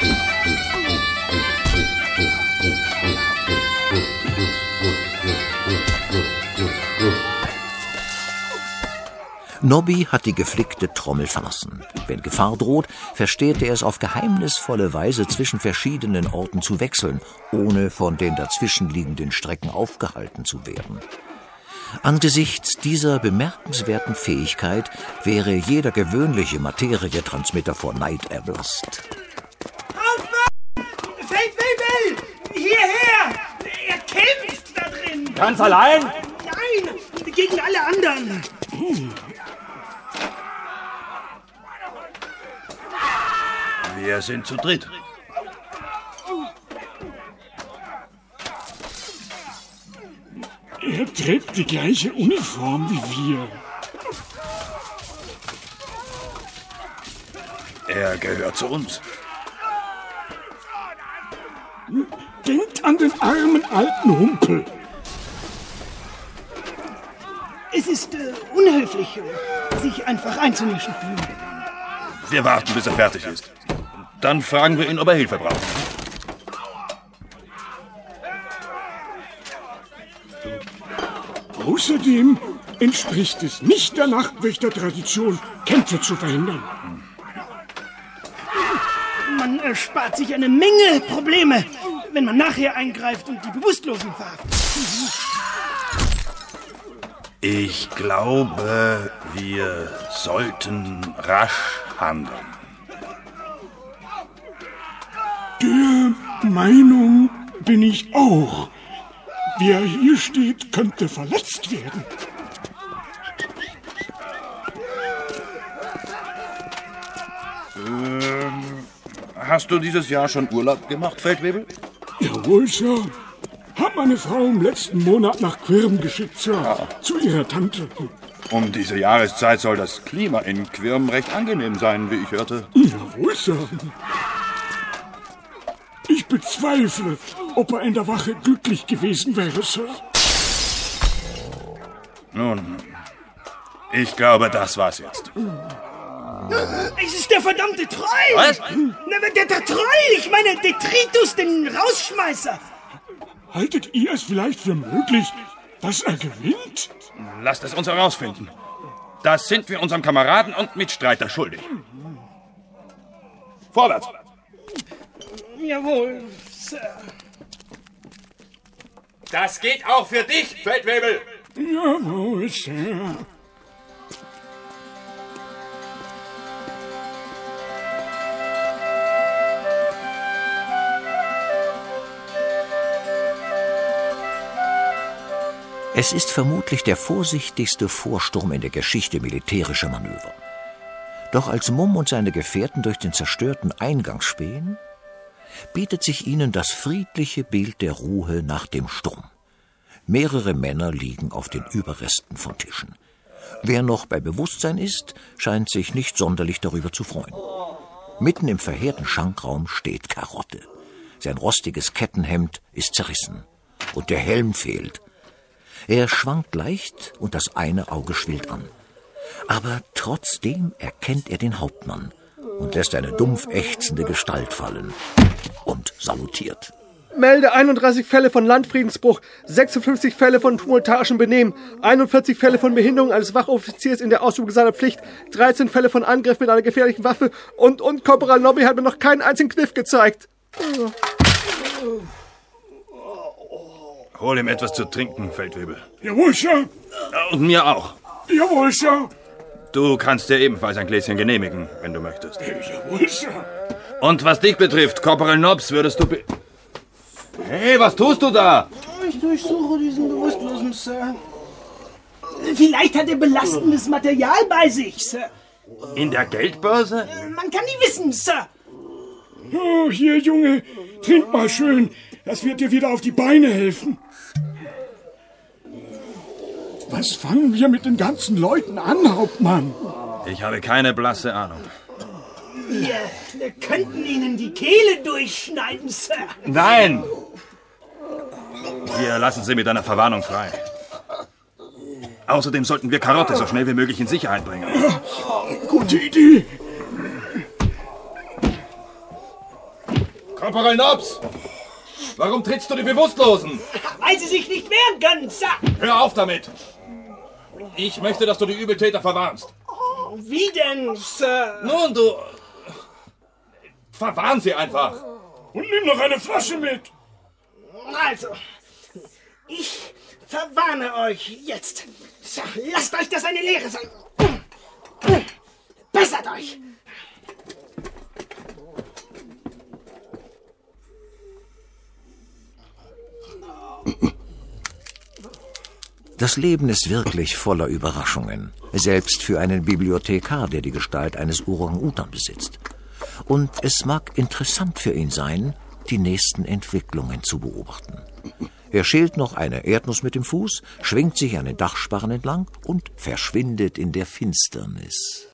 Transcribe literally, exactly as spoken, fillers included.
Nobby hat die geflickte Trommel verlassen. Wenn Gefahr droht, versteht er es auf geheimnisvolle Weise zwischen verschiedenen Orten zu wechseln, ohne von den dazwischenliegenden Strecken aufgehalten zu werden. Angesichts dieser bemerkenswerten Fähigkeit wäre jeder gewöhnliche Materietransmitter vor Neid erblasst. Feldwebel! Hierher! Er kämpft da drin! Ganz allein? Nein, gegen alle anderen. Hm. Wir sind zu dritt. Er trägt die gleiche Uniform wie wir. Er gehört zu uns. Denkt an den armen alten Humpel. Es ist äh, unhöflich, sich einfach einzumischen. Wir warten, bis er fertig ist. Dann fragen wir ihn, ob er Hilfe braucht. Außerdem entspricht es nicht der Nachtwächter-Tradition, Kämpfe zu verhindern. Man erspart sich eine Menge Probleme, wenn man nachher eingreift und die Bewusstlosen verhaftet. Ich glaube, wir sollten rasch handeln. Der Meinung bin ich auch. Wer hier steht, könnte verletzt werden. Ähm, hast du dieses Jahr schon Urlaub gemacht, Feldwebel? Jawohl, Sir. Hab meine Frau im letzten Monat nach Quirm geschickt, Sir. Ja. Zu ihrer Tante. Um diese Jahreszeit soll das Klima in Quirm recht angenehm sein, wie ich hörte. Jawohl, Sir. Ich bezweifle, ob er in der Wache glücklich gewesen wäre, Sir. Nun, ich glaube, das war's jetzt. Es ist der verdammte Troll! Was? Na, der, der Troll! Ich meine, Detritus, den Rausschmeißer! Haltet ihr es vielleicht für möglich, dass er gewinnt? Lasst es uns herausfinden. Das sind wir unserem Kameraden und Mitstreiter schuldig. Vorwärts! Jawohl, Sir. Das geht auch für dich, Feldwebel. Jawohl, Sir. Es ist vermutlich der vorsichtigste Vorsturm in der Geschichte militärischer Manöver. Doch als Mumm und seine Gefährten durch den zerstörten Eingang spähen, bietet sich ihnen das friedliche Bild der Ruhe nach dem Sturm. Mehrere Männer liegen auf den Überresten von Tischen. Wer noch bei Bewusstsein ist, scheint sich nicht sonderlich darüber zu freuen. Mitten im verheerten Schankraum steht Karotte. Sein rostiges Kettenhemd ist zerrissen und der Helm fehlt. Er schwankt leicht und das eine Auge schwillt an. Aber trotzdem erkennt er den Hauptmann und lässt eine dumpf ächzende Gestalt fallen und salutiert. Melde einunddreißig Fälle von Landfriedensbruch, sechsundfünfzig Fälle von tumultarischem Benehmen, einundvierzig Fälle von Behinderung eines Wachoffiziers in der Ausübung seiner Pflicht, dreizehn Fälle von Angriff mit einer gefährlichen Waffe und, und Korporal Nobby hat mir noch keinen einzigen Kniff gezeigt. Hol ihm etwas zu trinken, Feldwebel. Jawohl, Sir. Und mir auch. Jawohl, Sir. Du kannst dir ebenfalls ein Gläschen genehmigen, wenn du möchtest. Jawohl, Sir. Und was dich betrifft, Korporal Nobs, würdest du... Be hey, was tust du da? Ich durchsuche diesen Bewusstlosen, Sir. Vielleicht hat er belastendes Material bei sich, Sir. In der Geldbörse? Man kann nie wissen, Sir. Oh, hier, Junge, trink mal schön. Das wird dir wieder auf die Beine helfen. Was fangen wir mit den ganzen Leuten an, Hauptmann? Ich habe keine blasse Ahnung. Wir könnten Ihnen die Kehle durchschneiden, Sir. Nein! Wir lassen Sie mit einer Verwarnung frei. Außerdem sollten wir Karotte so schnell wie möglich in Sicherheit bringen. Gute Idee. Korporal Nobs! Warum trittst du die Bewusstlosen? Weil sie sich nicht wehren können, Sir. Hör auf damit! Ich möchte, dass du die Übeltäter verwarnst. Wie denn, Sir? Nun, du... Verwarn sie einfach. Und nimm noch eine Flasche mit. Also, ich verwarne euch jetzt. So, lasst euch das eine Lehre sein. Bessert euch. Das Leben ist wirklich voller Überraschungen, selbst für einen Bibliothekar, der die Gestalt eines Orang-Utan besitzt. Und es mag interessant für ihn sein, die nächsten Entwicklungen zu beobachten. Er schält noch eine Erdnuss mit dem Fuß, schwingt sich an den Dachsparren entlang und verschwindet in der Finsternis.